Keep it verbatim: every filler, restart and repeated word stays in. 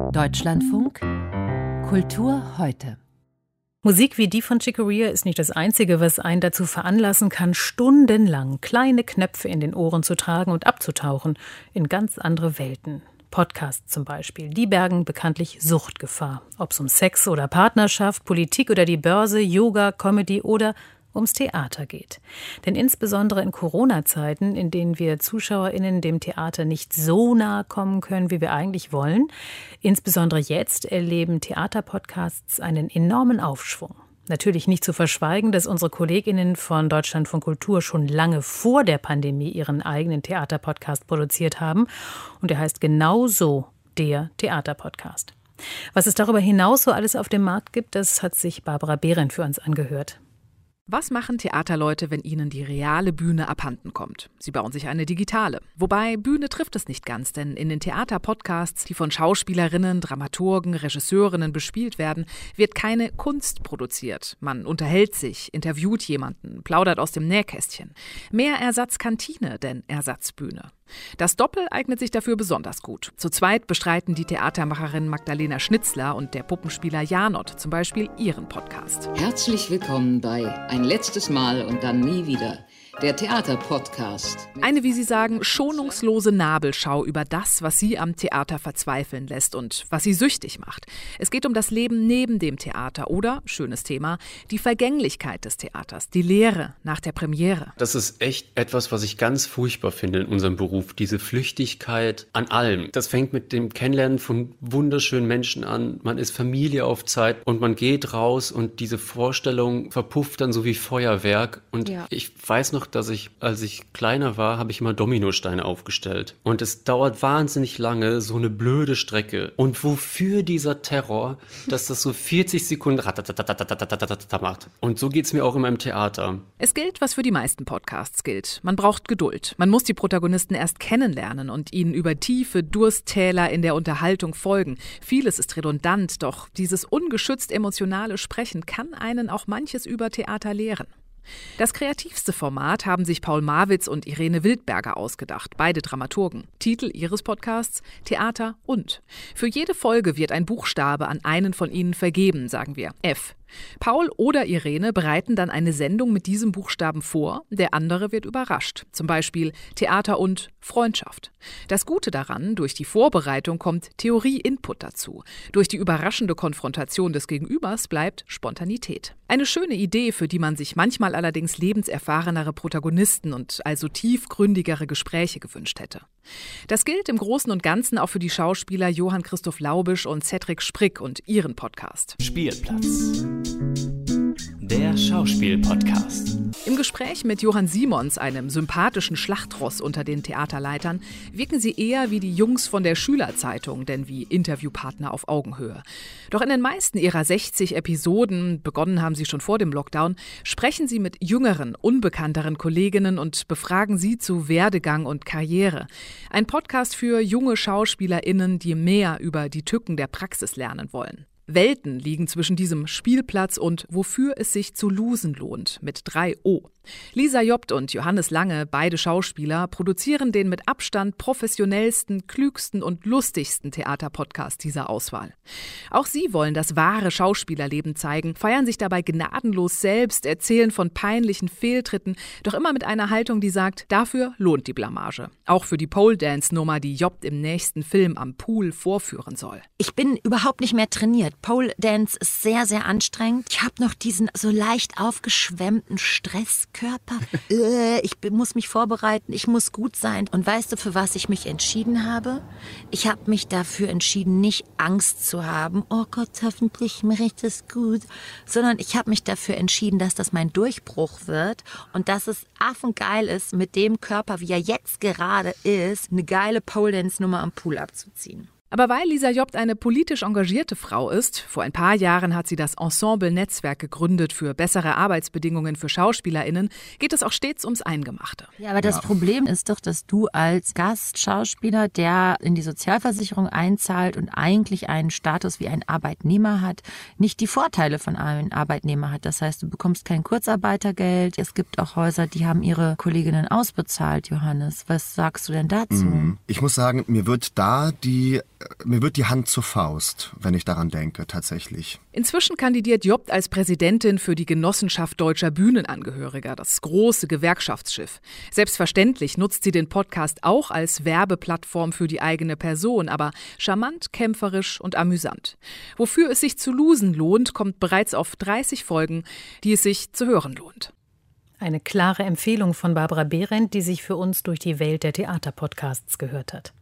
Deutschlandfunk Kultur heute. Musik wie die von Chick Corea ist nicht das Einzige, was einen dazu veranlassen kann, stundenlang kleine Knöpfe in den Ohren zu tragen und abzutauchen in ganz andere Welten. Podcasts zum Beispiel, die bergen bekanntlich Suchtgefahr. Ob es um Sex oder Partnerschaft, Politik oder die Börse, Yoga, Comedy oder ums Theater geht. Denn insbesondere in Corona-Zeiten, in denen wir ZuschauerInnen dem Theater nicht so nahe kommen können, wie wir eigentlich wollen, insbesondere jetzt erleben Theaterpodcasts einen enormen Aufschwung. Natürlich nicht zu verschweigen, dass unsere KollegInnen von Deutschlandfunk Kultur schon lange vor der Pandemie ihren eigenen Theaterpodcast produziert haben. Und er heißt genauso der Theaterpodcast. Was es darüber hinaus so alles auf dem Markt gibt, das hat sich Barbara Behrendt für uns angehört. Was machen Theaterleute, wenn ihnen die reale Bühne abhanden kommt? Sie bauen sich eine digitale. Wobei, Bühne trifft es nicht ganz, denn in den Theaterpodcasts, die von Schauspielerinnen, Dramaturgen, Regisseurinnen bespielt werden, wird keine Kunst produziert. Man unterhält sich, interviewt jemanden, plaudert aus dem Nähkästchen. Mehr Ersatzkantine denn Ersatzbühne. Das Doppel eignet sich dafür besonders gut. Zu zweit bestreiten die Theatermacherin Magdalena Schnitzler und der Puppenspieler Janot zum Beispiel ihren Podcast. Herzlich willkommen bei Ein letztes Mal und dann nie wieder. Der Theaterpodcast. Eine, wie Sie sagen, schonungslose Nabelschau über das, was Sie am Theater verzweifeln lässt und was Sie süchtig macht. Es geht um das Leben neben dem Theater oder, schönes Thema, die Vergänglichkeit des Theaters, die Leere nach der Premiere. Das ist echt etwas, was ich ganz furchtbar finde in unserem Beruf, diese Flüchtigkeit an allem. Das fängt mit dem Kennenlernen von wunderschönen Menschen an. Man ist Familie auf Zeit und man geht raus und diese Vorstellung verpufft dann so wie Feuerwerk. Und ja. Ich weiß noch, dass ich, als ich kleiner war, habe ich immer Dominosteine aufgestellt. Und es dauert wahnsinnig lange, so eine blöde Strecke. Und wofür dieser Terror, dass das so vierzig Sekunden macht. Und so geht es mir auch in meinem Theater. Es gilt, was für die meisten Podcasts gilt. Man braucht Geduld. Man muss die Protagonisten erst kennenlernen und ihnen über tiefe Dursttäler in der Unterhaltung folgen. Vieles ist redundant, doch dieses ungeschützt emotionale Sprechen kann einen auch manches über Theater lehren. Das kreativste Format haben sich Paul Marwitz und Irene Wildberger ausgedacht, beide Dramaturgen. Titel ihres Podcasts: Theater und. Für jede Folge wird ein Buchstabe an einen von ihnen vergeben, sagen wir. F. Paul oder Irene bereiten dann eine Sendung mit diesem Buchstaben vor, der andere wird überrascht. Zum Beispiel Theater und Freundschaft. Das Gute daran, durch die Vorbereitung kommt Theorie-Input dazu. Durch die überraschende Konfrontation des Gegenübers bleibt Spontanität. Eine schöne Idee, für die man sich manchmal allerdings lebenserfahrenere Protagonisten und also tiefgründigere Gespräche gewünscht hätte. Das gilt im Großen und Ganzen auch für die Schauspieler Johann Christoph Laubisch und Cedric Sprick und ihren Podcast. Spielplatz. Der Schauspiel-Podcast. Im Gespräch mit Johann Simons, einem sympathischen Schlachtross unter den Theaterleitern, wirken sie eher wie die Jungs von der Schülerzeitung, denn wie Interviewpartner auf Augenhöhe. Doch in den meisten ihrer sechzig Episoden, begonnen haben sie schon vor dem Lockdown, sprechen sie mit jüngeren, unbekannteren Kolleginnen und befragen sie zu Werdegang und Karriere. Ein Podcast für junge SchauspielerInnen, die mehr über die Tücken der Praxis lernen wollen. Welten liegen zwischen diesem Spielplatz und wofür es sich zu losen lohnt, mit drei O. Lisa Jobt und Johannes Lange, beide Schauspieler, produzieren den mit Abstand professionellsten, klügsten und lustigsten Theaterpodcast dieser Auswahl. Auch sie wollen das wahre Schauspielerleben zeigen, feiern sich dabei gnadenlos selbst, erzählen von peinlichen Fehltritten, doch immer mit einer Haltung, die sagt, dafür lohnt die Blamage. Auch für die Pole-Dance-Nummer, die Jobt im nächsten Film am Pool vorführen soll. Ich bin überhaupt nicht mehr trainiert. Pole Dance ist sehr, sehr anstrengend. Ich habe noch diesen so leicht aufgeschwemmten Stresskörper. Ich muss mich vorbereiten, ich muss gut sein. Und weißt du, für was ich mich entschieden habe? Ich habe mich dafür entschieden, nicht Angst zu haben. Oh Gott, hoffentlich mache ich das gut. Sondern ich habe mich dafür entschieden, dass das mein Durchbruch wird und dass es affengeil ist, mit dem Körper, wie er jetzt gerade ist, eine geile Pole Dance Nummer am Pool abzuziehen. Aber weil Lisa Jobt eine politisch engagierte Frau ist, vor ein paar Jahren hat sie das Ensemble-Netzwerk gegründet für bessere Arbeitsbedingungen für SchauspielerInnen, geht es auch stets ums Eingemachte. Ja, aber das ja. Problem ist doch, dass du als Gastschauspieler, der in die Sozialversicherung einzahlt und eigentlich einen Status wie ein Arbeitnehmer hat, nicht die Vorteile von einem Arbeitnehmer hat. Das heißt, du bekommst kein Kurzarbeitergeld. Es gibt auch Häuser, die haben ihre Kolleginnen ausbezahlt, Johannes. Was sagst du denn dazu? Ich muss sagen, mir wird da die mir wird die Hand zur Faust, wenn ich daran denke, tatsächlich. Inzwischen kandidiert Jobt als Präsidentin für die Genossenschaft Deutscher Bühnenangehöriger, das große Gewerkschaftsschiff. Selbstverständlich nutzt sie den Podcast auch als Werbeplattform für die eigene Person, aber charmant, kämpferisch und amüsant. Wofür es sich zu losen lohnt, kommt bereits auf dreißig Folgen, die es sich zu hören lohnt. Eine klare Empfehlung von Barbara Behrendt, die sich für uns durch die Welt der Theaterpodcasts gehört hat.